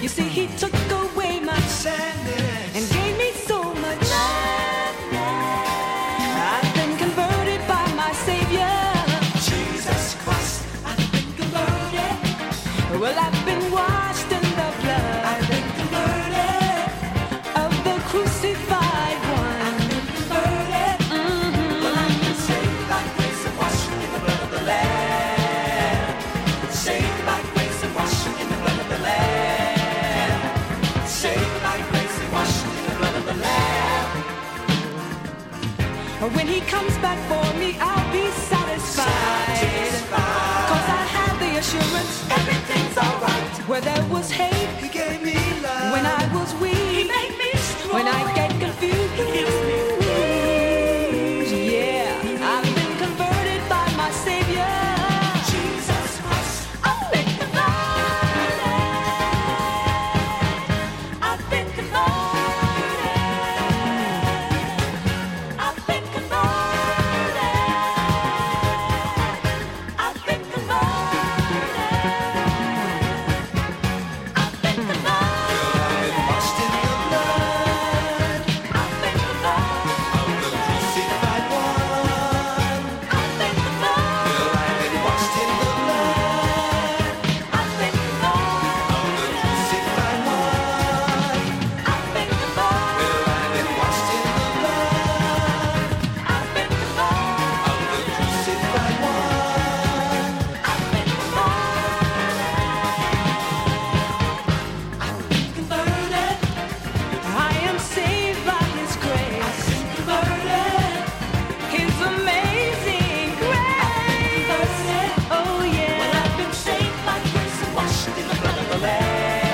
You see, he took away my sadness and gave me so much love. I've been converted by my Savior, Jesus Christ. I've been converted. Well, I've been washed in the blood. I've been converted of the crucified one. I've been converted. Well, I've been saved by grace and washed in the blood of the Lamb. Saved by grace and washed in the blood of the Lamb. Saved by grace and washed in the blood of the Lamb. When he comes back for me, I'll be satisfied. Cause I have the assurance everything's alright. Where there was hate, he gave me love. When I was weak,